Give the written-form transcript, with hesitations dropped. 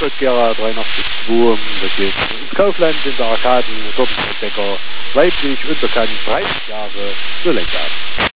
Gera 83.2, das geht ins Kaufland in der Arkaden, dort ist der Entdecker, weiblich, unbekannt, 30 Jahre, so lenkt er ab.